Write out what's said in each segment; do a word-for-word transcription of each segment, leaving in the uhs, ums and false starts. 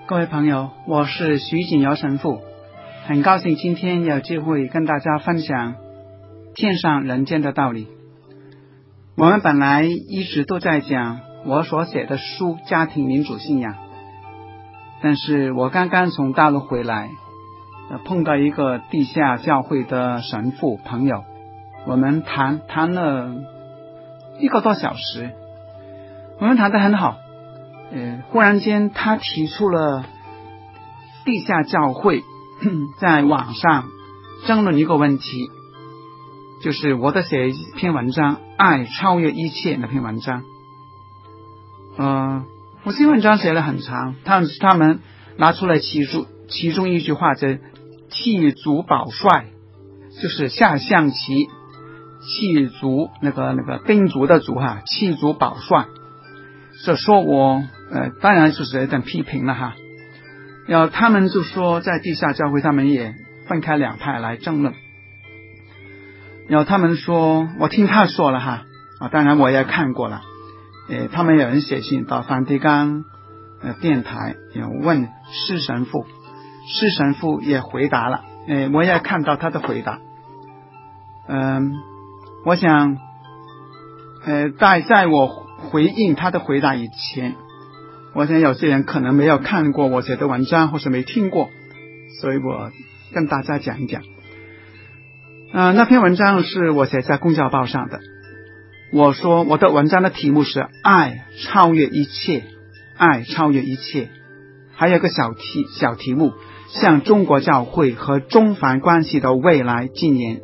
各位朋友，我是徐锦尧神父，很高兴今天有机会跟大家分享天上人间的道理。我们本来一直都在讲我所写的书《家庭民主信仰》，但是我刚刚从大陆回来，碰到一个地下教会的神父朋友，我们谈谈了一个多小时，我们谈得很好。呃，忽然间他提出了地下教会在网上争论一个问题，就是我的写一篇文章《爱超越一切》那篇文章。呃，我这篇文章写了很长，他们他们拿出了其中其中一句话，叫弃卒保帅，就是下象棋弃卒那个那个兵卒的卒哈，弃卒保帅。所以说我呃，当然就是有点批评了哈。然后他们就说，在地下教会他们也分开两派来争论。然后他们说，我听他说了哈，啊，当然我也看过了。呃，他们有人写信到梵蒂冈呃电台，有问施神父，施神父也回答了。呃，我也看到他的回答。嗯、呃，我想，呃，在在我回应他的回答以前，我想有些人可能没有看过我写的文章，或是没听过，所以我跟大家讲一讲。呃，那篇文章是我写在公教报上的。我说我的文章的题目是爱超越一切，爱超越一切。还有一个小题小题目，向中国教会和中梵关系的未来进言。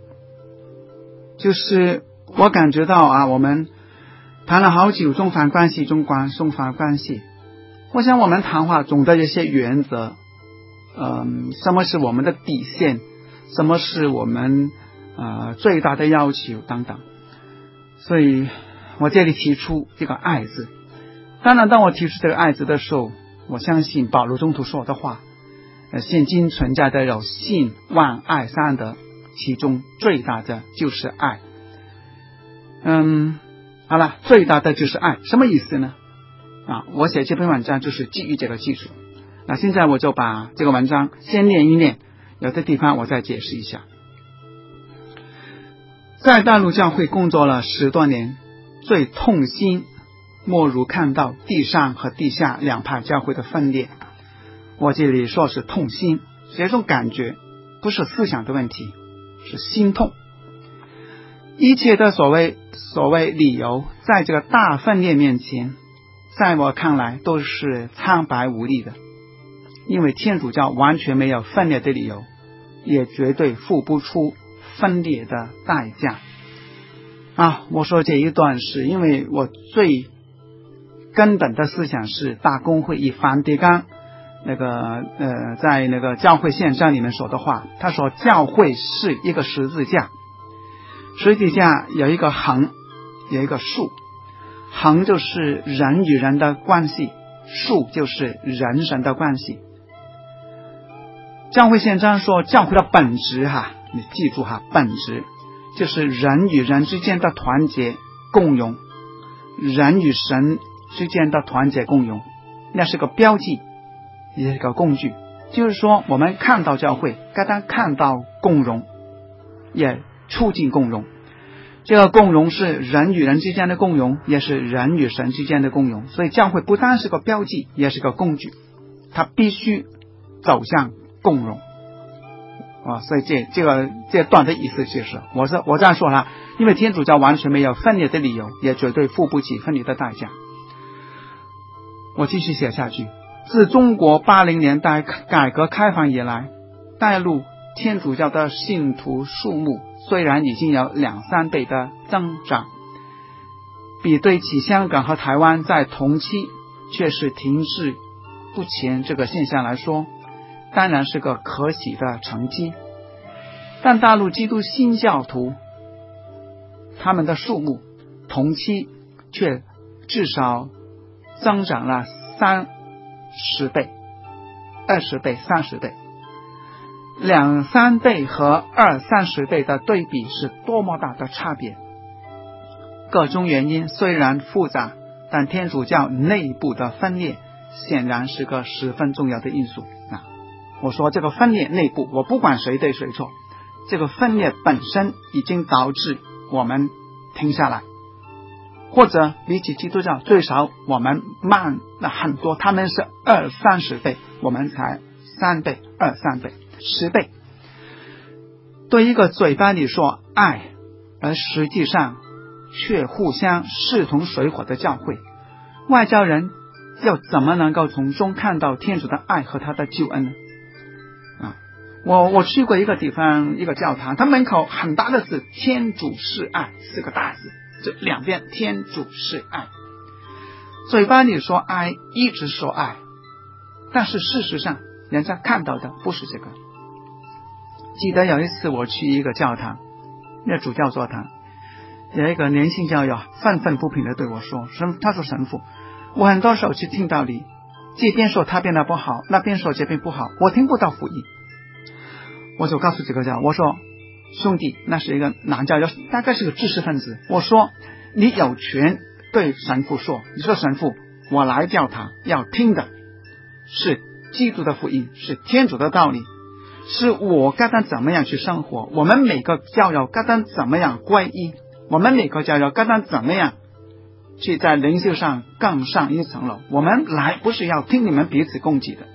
就是我感觉到啊，我们谈了好久中梵关系，中关中梵关系。我想我们谈话总的一些原则，嗯，什么是我们的底线，什么是我们呃最大的要求等等。所以我这里提出这个爱字。当然当我提出这个爱字的时候，我相信保罗宗徒说的话，呃，现今存在的有信望爱三德，其中最大的就是爱。嗯，好了，最大的就是爱，什么意思呢？啊，我写这篇文章就是基于这个基础。那现在我就把这个文章先念一念，有的地方我再解释一下。在大陆教会工作了十多年，最痛心莫如看到地上和地下两派教会的分裂。我这里说是痛心，这种感觉不是思想的问题，是心痛。一切的所谓所谓理由，在这个大分裂面前，在我看来都是苍白无力的。因为天主教完全没有分裂的理由，也绝对付不出分裂的代价啊！我说这一段是因为我最根本的思想是大公会以梵蒂冈那个呃，在那个教会宪章里面说的话。他说教会是一个十字架，十字架有一个横，有一个竖，横就是人与人的关系，竖就是人神的关系。教会宪章说教会的本质哈，你记住哈，本质就是人与人之间的团结共融，人与神之间的团结共融，那是个标记，也是个工具。就是说我们看到教会，该当看到共融，也促进共融。这个共融是人与人之间的共融，也是人与神之间的共融。所以教会不单是个标记，也是个工具，它必须走向共融啊！所以这这个这段的意思就是，我是我这样说了，因为天主教完全没有分裂的理由，也绝对付不起分裂的代价。我继续写下去。自中国八零年代改革开放以来，大陆天主教的信徒数目虽然已经有两三倍的增长，比对起香港和台湾在同期却是停滞不前这个现象来说，当然是个可喜的成绩。但大陆基督新教徒他们的数目同期却至少增长了三十倍、二十倍、三十倍。两三倍和二三十倍的对比是多么大的差别。各种原因虽然复杂，但天主教内部的分裂显然是个十分重要的因素啊。我说这个分裂内部，我不管谁对谁错，这个分裂本身已经导致我们停下来，或者比起基督教最少我们慢了很多，他们是二三十倍，我们才三倍二三倍十倍。对一个嘴巴里说爱，而实际上却互相势同水火的教会，外教人又怎么能够从中看到天主的爱和他的救恩呢？啊，我我去过一个地方，一个教堂，它门口很大的字天主是爱四个大字，这两边天主是爱，嘴巴里说爱，一直说爱，但是事实上人家看到的不是这个。记得有一次我去一个教堂，那主教座堂，有一个年轻教友愤愤不平地对我说，神他说神父，我很多时候去听道理，这边说他边的不好，那边说这边不好，我听不到福音。我就告诉这个教，我说兄弟，那是一个男教友，大概是个知识分子，我说你有权对神父说，你说神父，我来教堂要听的是基督的福音，是天主的道理，是我该当怎么样去生活，我们每个教友该当怎么样皈依，我们每个教友该当怎么样去在灵修上更上一层楼，我们来不是要听你们彼此攻击的。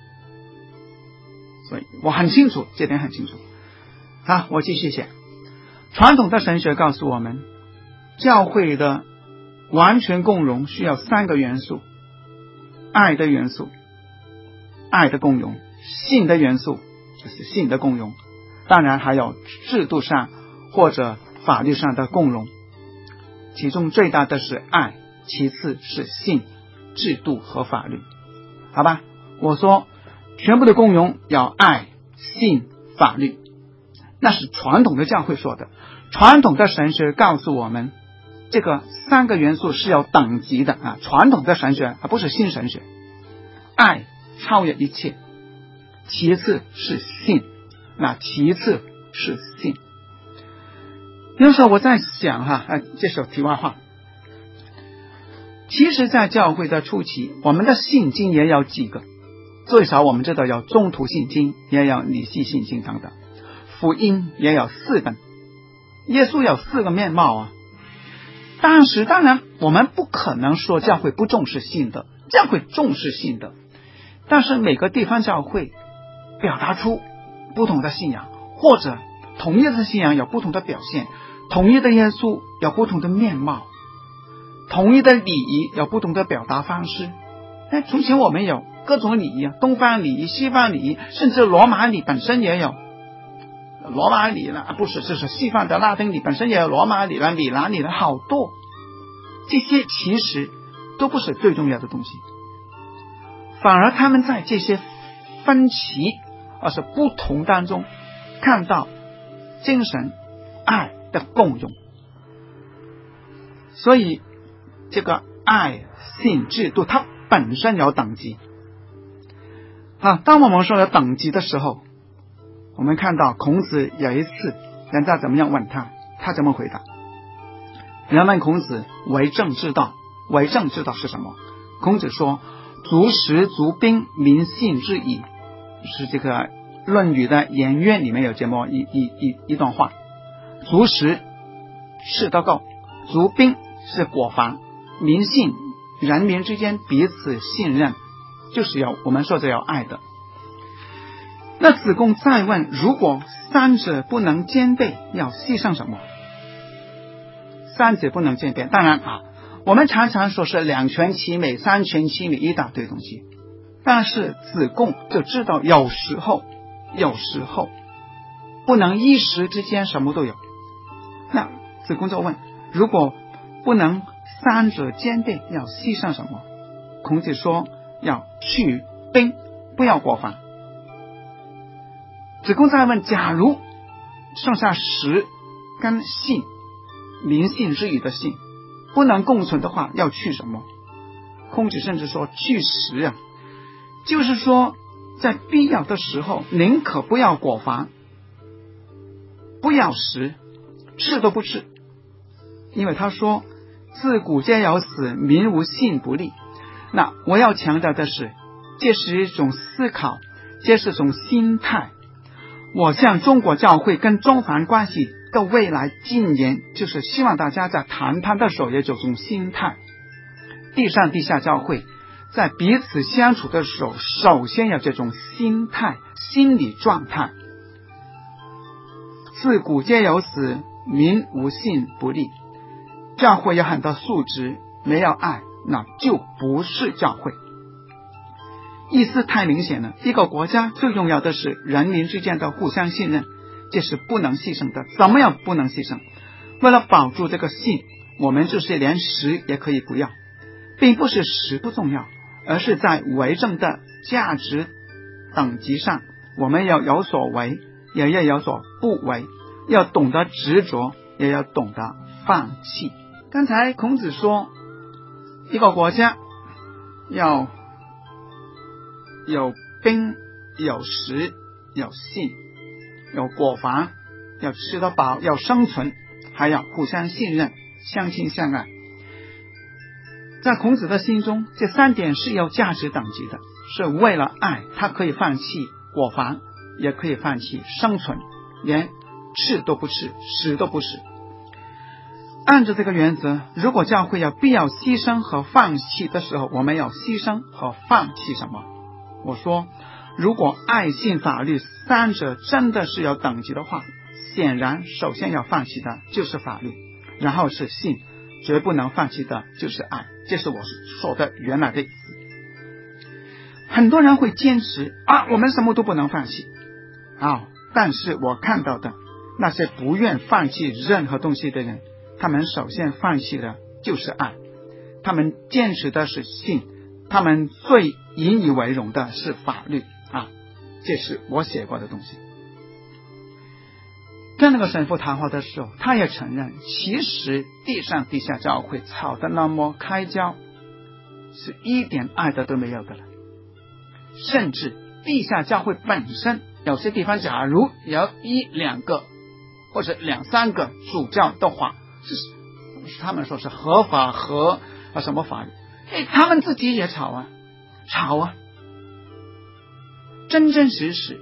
所以我很清楚，这点很清楚。好，我继续写。传统的神学告诉我们，教会的完全共融需要三个元素：爱的元素，爱的共融；信的元素，就是信的共融；当然还有制度上或者法律上的共融。其中最大的是爱，其次是信、制度和法律。好吧，我说全部的共融要爱、信、法律，那是传统的教会说的。传统的神学告诉我们，这个三个元素是有等级的啊。传统的神学而不是新神学，爱超越一切，其次是信，那其次是信。有时候我在想哈，啊，这是题外话。其实在教会的初期，我们的信经也有几个，最少我们知道有中途信经，也有理系信经等等，福音也有四本，耶稣有四个面貌啊。当时当然我们不可能说教会不重视信的，教会重视信的，但是每个地方教会表达出不同的信仰，或者统一的信仰有不同的表现，统一的耶稣有不同的面貌，统一的礼仪有不同的表达方式。哎，从前我们有各种礼仪啊，东方礼仪、西方礼仪，甚至罗马礼本身也有。罗马礼呢，不是，就是西方的拉丁礼本身也有罗马礼了、米兰礼了，好多。这些其实都不是最重要的东西，反而他们在这些分歧而是不同当中看到精神爱的共融。所以这个爱信制度它本身有等级啊。当我们说有等级的时候，我们看到孔子有一次人家怎么样问他，他怎么回答。人问孔子为政之道，为政之道是什么？孔子说足食足兵，民信之矣。是这个论语的颜渊里面有这么一一一一段话。足食吃得够，足兵是国防，民信人民之间彼此信任，就是有我们说的有爱的。那子贡再问，如果三者不能兼备，要牺牲什么？三者不能兼备，当然啊，我们常常说是两全其美、三全其美一大堆东西，但是子贡就知道有时候有时候不能一时之间什么都有。那子贡就问，如果不能三者兼备，要牺牲什么？孔子说要去兵，不要国防。子贡再问，假如剩下食跟信，民信之语的信不能共存的话，要去什么？孔子甚至说去食啊，就是说在必要的时候宁可不要国防，不要食，吃都不吃。因为他说自古皆有死，民无信不立。 那我要强调的是，这是一种思考，这是一种心态。我向中国教会跟中韩关系的未来进言，就是希望大家在谈判的时候有这种心态。地上地下教会在彼此相处的时候，首先有这种心态、心理状态。自古皆有死，民无信不立。教会有很多素质，没有爱，那就不是教会。意思太明显了，一个国家最重要的是人民之间的互相信任，这是不能牺牲的。怎么样不能牺牲？为了保住这个信，我们就是连食也可以不要，并不是食不重要，而是在为政的价值等级上，我们要有所为，也要有所不为，要懂得执着，也要懂得放弃。刚才孔子说，一个国家要有兵，有食，有信，有国防，要吃得饱，要生存，还要互相信任，相亲相爱。在孔子的心中，这三点是有价值等级的，是为了爱，他可以放弃国防，也可以放弃生存，连吃都不吃，食都不食。按照这个原则，如果教会有必要牺牲和放弃的时候，我们要牺牲和放弃什么？我说，如果爱、信、法律三者真的是有等级的话，显然首先要放弃的就是法律，然后是信，绝不能放弃的就是爱。这是我说的原来的意思。很多人会坚持啊，我们什么都不能放弃啊，但是我看到的那些不愿放弃任何东西的人，他们首先放弃的就是爱，他们坚持的是信，他们最引以为荣的是法律啊，这是我写过的东西。跟那个神父谈话的时候，他也承认，其实地上地下教会吵得那么开交，是一点爱的都没有的了。甚至地下教会本身，有些地方假如有一两个或者两三个主教的话，是他们说是合法和啊什么法律，哎，他们自己也吵啊，吵啊，真真实实。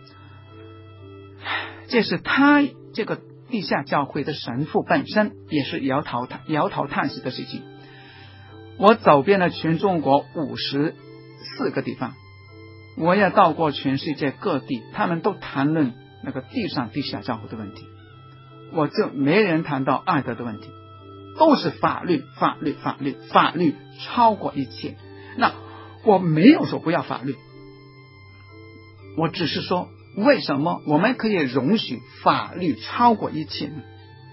这是他这个地下教会的神父本身也是摇头摇头叹息的事情。我走遍了全中国五十四个地方，我也到过全世界各地，他们都谈论那个地上地下教会的问题，我就没人谈到爱德的问题，都是法律法律法律法律超过一切。那我没有说不要法律，我只是说为什么我们可以容许法律超过一切呢？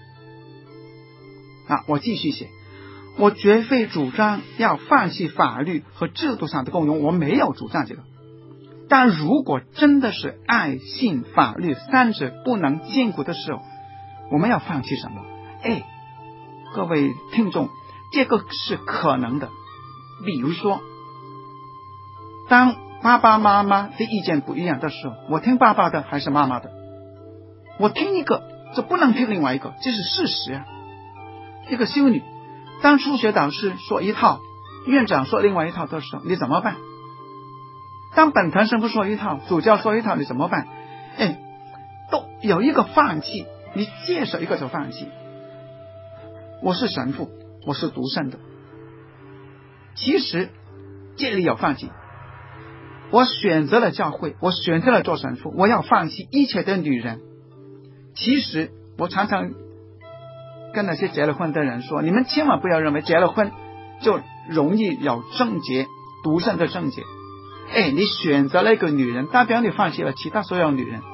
啊，我继续写，我绝非主张要放弃法律和制度上的共用，我没有主张这个。但如果真的是爱、信、法律三者不能兼顾的时候，我们要放弃什么？哎，各位听众，这个是可能的。比如说，当爸爸妈妈的意见不一样的时候，我听爸爸的还是妈妈的？我听一个就不能听另外一个，这是事实啊。一个修女，当初学导师说一套，院长说另外一套的时候，你怎么办？当本堂神父说一套，主教说一套，你怎么办？哎，都有一个放弃，你接受一个就放弃。我是神父，我是独圣的，其实这里有放弃。我选择了教会，我选择了做神父，我要放弃一切的女人。其实我常常跟那些结了婚的人说，你们千万不要认为结了婚就容易有贞洁，独圣的贞洁。哎，你选择了一个女人，代表你放弃了其他所有女人。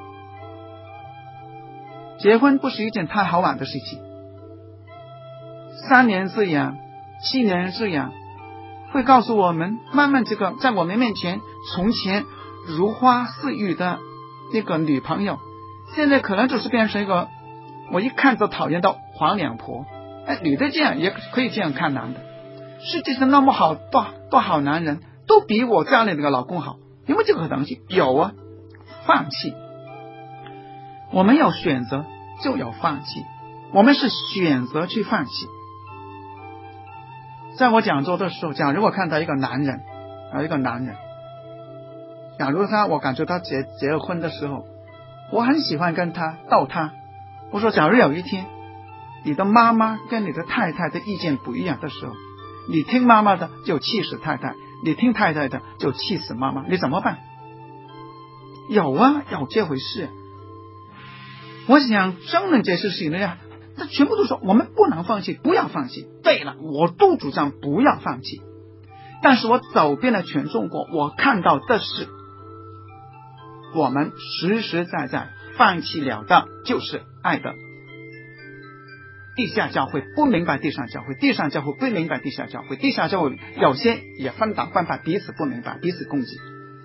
结婚不是一件太好玩的事情，三年之痒，七年之痒，会告诉我们，慢慢这个在我们面前从前如花似玉的那个女朋友，现在可能就是变成一个我一看就讨厌到黄脸婆。哎，女的这样也可以这样看男的，世界上那么好多多好男人，都比我这样的那个老公好，有没有这个可能性？有啊。放弃，我们有选择就有放弃，我们是选择去放弃。 在我讲座的时候，假如我看到一个男人啊，一个男人，假如他我感觉他结结了婚的时候，我很喜欢跟他逗他，我说假如有一天你的妈妈跟你的太太的意见不一样的时候，你听妈妈的就气死太太，你听太太的就气死妈妈，你怎么办？有啊，有这回事。我想争论这些事情呢，他全部都说我们不能放弃，不要放弃。对了，我都主张不要放弃，但是我走遍了全中国，我看到的是我们实实在在放弃了的就是爱的地下教会，不明白地上教会，地上教会不明白地下教会，地下教会有些也分党分派，彼此不明白，彼此攻击。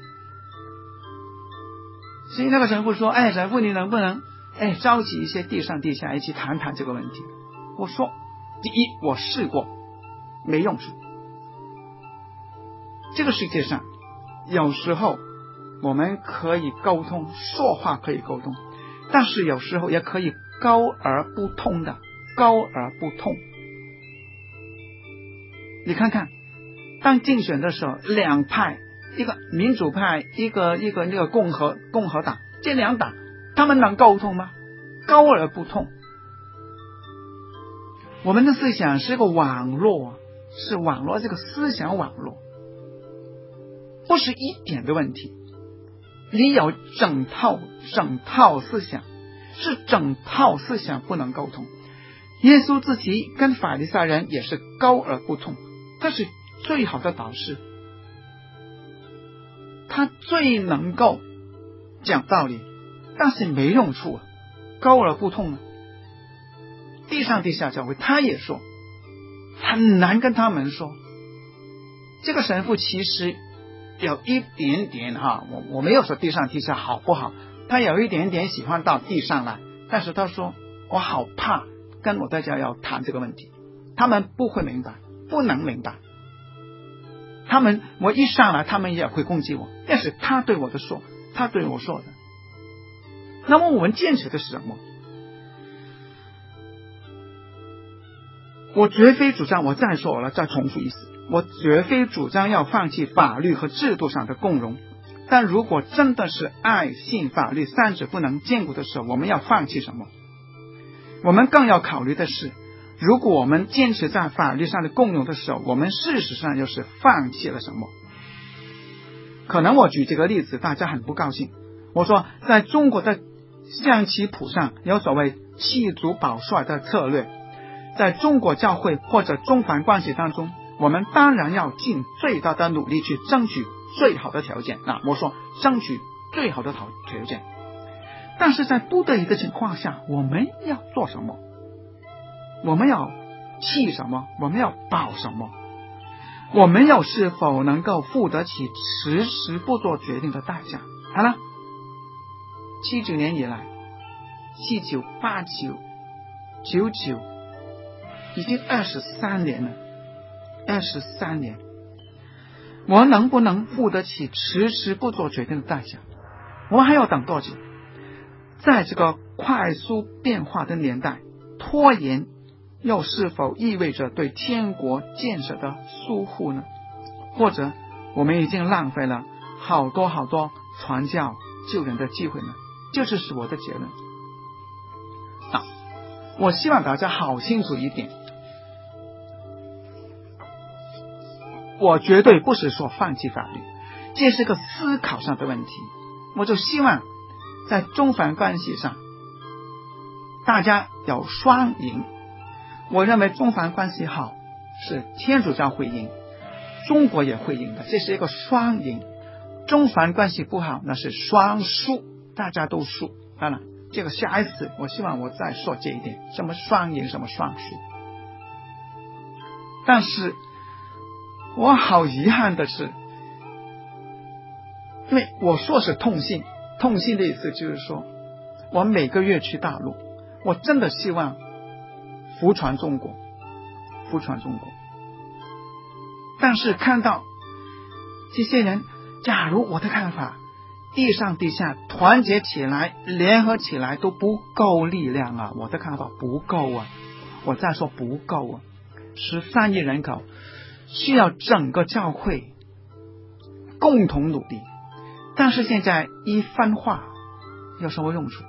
所以那个神父说，哎，神父你能不能哎召集一些地上地下一起谈谈这个问题？我说，第一，我试过没用处。这个世界上有时候我们可以沟通，说话可以沟通，但是有时候也可以高而不通的，高而不通。你看看，当竞选的时候，两派，一个民主派，一个一个那个共和共和党，这两党他们能沟通吗？高而不通。我们的思想是个网络，是网络，这个思想网络，不是一点的问题。你有整套整套思想，是整套思想不能沟通。耶稣自己跟法利赛人也是高而不通，他是最好的导师，他最能够讲道理，但是没用处啊，高而不通啊。地上地下教会他也说，很难跟他们说。这个神父其实有一点点哈，我我没有说地上地下好不好，他有一点点喜欢到地上来，但是他说我好怕跟我大家要谈这个问题，他们不会明白，不能明白。他们我一上来他们也会攻击我，但是他对我的说，他对我说的。那么我们坚持的是什么？我绝非主张，我再说了，再重复一次，我绝非主张要放弃法律和制度上的共荣，但如果真的是爱、信、法律三者不能兼顾的时候，我们要放弃什么？我们更要考虑的是，如果我们坚持在法律上的共荣的时候，我们事实上又是放弃了什么？可能我举这个例子大家很不高兴，我说在中国的象棋谱上有所谓弃卒保帅的策略，在中国教会或者中梵关系当中，我们当然要尽最大的努力去争取最好的条件啊！我说争取最好的条件，但是在不得已的情况下，我们要做什么？我们要弃什么？我们要保什么？我们又是否能够付得起迟迟不做决定的代价？好了，七九年以来，七九、八九、九九，已经二十三年了，二十三年，我能不能付得起迟迟不做决定的代价？我还要等多久？在这个快速变化的年代，拖延又是否意味着对天国建设的疏忽呢？或者我们已经浪费了好多好多传教救人的机会呢？这就是我的结论。啊，我希望大家好清楚一点，我绝对不是说放弃法律，这是个思考上的问题。我就希望在中梵关系上大家有双赢。我认为中梵关系好是天主教会赢，中国也会赢的，这是一个双赢。中梵关系不好，那是双输，大家都输。当然这个下一次我希望我再说这一点，什么双赢什么双输。但是我好遗憾的是，因为我说是痛心，痛心的意思就是说我每个月去大陆，我真的希望福传中国，福传中国。但是看到这些人，假如我的看法，地上地下团结起来，联合起来都不够力量啊！我的看法不够啊！我再说不够啊！十三亿人口， 需要整个教会共同努力。但是现在一番话有什么用处？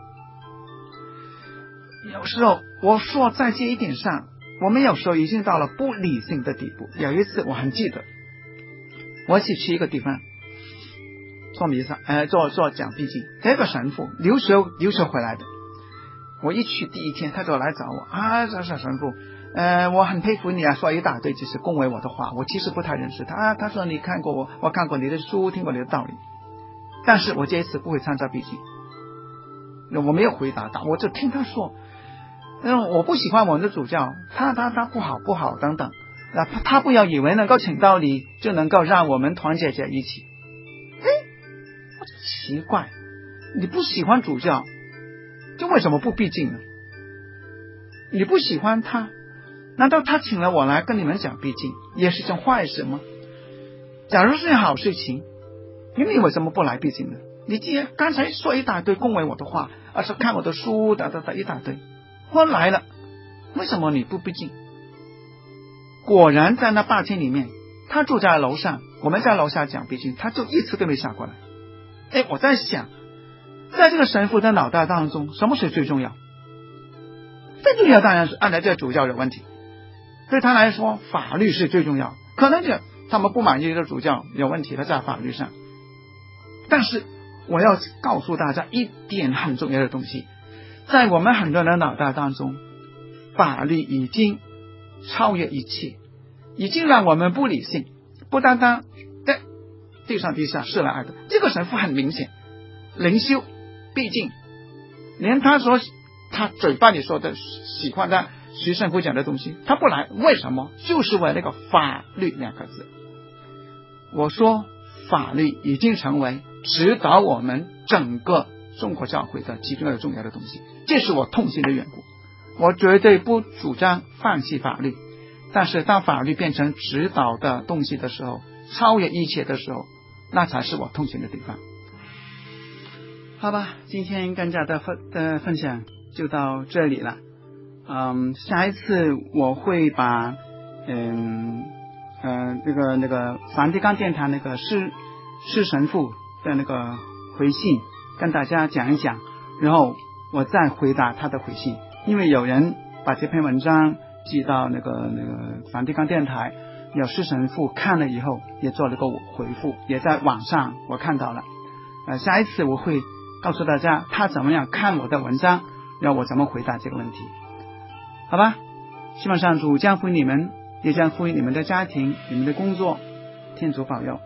有时候我说在这一点上，我们有时候已经到了不理性的地步。有一次我很记得，我一起去一个地方做弥撒，呃，做做讲闭经，这个神父留学留学回来的。我一去第一天，他就来找我啊，这是神父，呃，我很佩服你啊，说一大堆就是恭维我的话。我其实不太认识他，啊、他说你看过我，我看过你的书，听过你的道理，但是我这一次不会参加闭经。我没有回答他，我就听他说，嗯，我不喜欢我们的主教，他他他不好不好等等。啊，他不要以为能够请到你就能够让我们团结在一起。哎，我就奇怪，你不喜欢主教，就为什么不闭经呢？你不喜欢他，难道他请了我来跟你们讲闭经也是件坏事吗？假如是件好事情，你为什么不来闭经呢？你既然刚才说一大堆恭维我的话，而是看我的书等等等一大堆，我来了，为什么你不闭经？果然在那八天里面，他住在楼上，我们在楼下讲闭经，他就一次都没下过来。哎，我在想，在这个神父的脑袋当中，什么是最重要？最重要当然是按照这个主教有问题，对他来说法律是最重要，可能就他们不满意这个主教有问题了在法律上。但是我要告诉大家一点很重要的东西，在我们很多人脑袋当中，法律已经超越一切，已经让我们不理性，不单单在地上地下是来爱的。这个神父很明显灵修，毕竟连他说他嘴巴里说的喜欢他徐神父讲的东西他不来，为什么？就是为那个法律两个字。我说法律已经成为指导我们整个中国教会的其中一个重要的东西，这是我痛心的缘故。我绝对不主张放弃法律，但是当法律变成指导的东西的时候，超越一切的时候，那才是我痛心的地方。好吧，今天跟大家的分的分享就到这里了。嗯，下一次我会把嗯呃那个那个梵蒂冈电台那个释释神父的那个回信跟大家讲一讲，然后我再回答他的回信。因为有人把这篇文章寄到那个那个梵蒂冈电台，有释神父看了以后也做了个回复，也在网上我看到了。呃，下一次我会告诉大家他怎么样看我的文章，然后我怎么回答这个问题。好吧，希望上主将福你们，也将福你们的家庭，你们的工作，天主保佑。